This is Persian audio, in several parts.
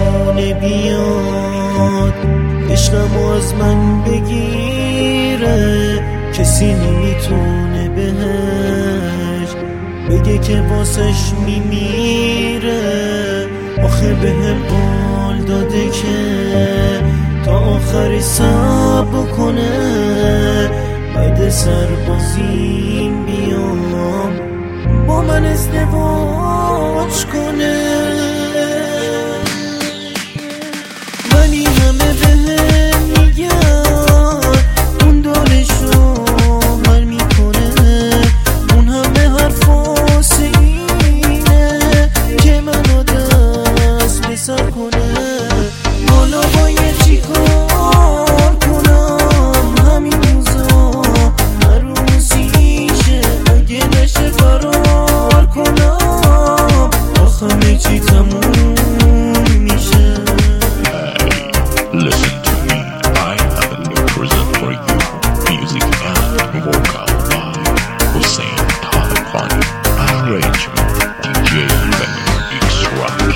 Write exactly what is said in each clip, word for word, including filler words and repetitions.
نمیتونه بیاد عشقمو از من بگیره، کسی نمیتونه بهش بگه که واسش میمیره. آخه بهم قول داده که تا آخری صبر کنه، بعد سربازیم بیام با من ازدواج کنه. ولی همه بهم میگن اون دلشو حل میکنه، اون همه حرف واسه اینه که منو دست به سر کنه. حالا باید چی کار کنم؟ همین روزا هر روزیشه اگه نشه فرار کنم، آخه همه چی تموم میشه. Listen to me, I have a new present for you. Music and vocal by Hussein Talibani. Arrangement D J Benny X-Rock.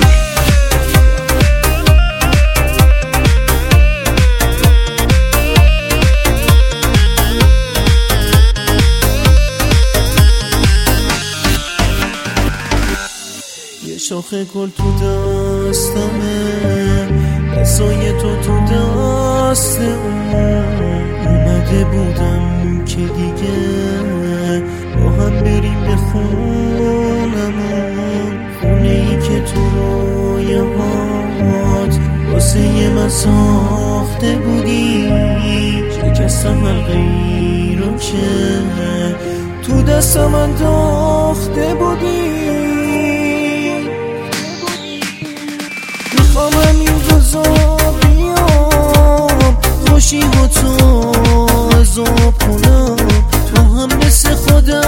یه شاخه گل تو دستمه، دستای تو تو دست اون. اومده بودم که دیگه با هم بریم به خونمون، خونه ای که تو رویهات واسه من ساخته بودی. شکستم حلقه‌ای رو که تو دستم انداخته بودی. میخوام همین روزا بیام خوشی‌ها تو عذاب کنم، تو هم مثل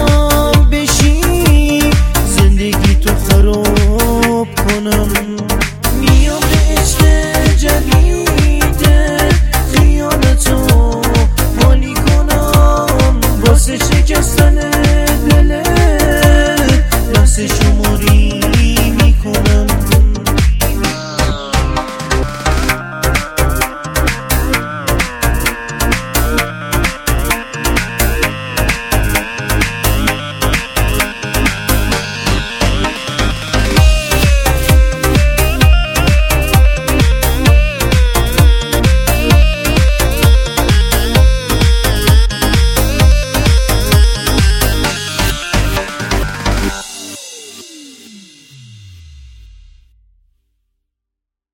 خودم بشی زندگی تو خراب کنم.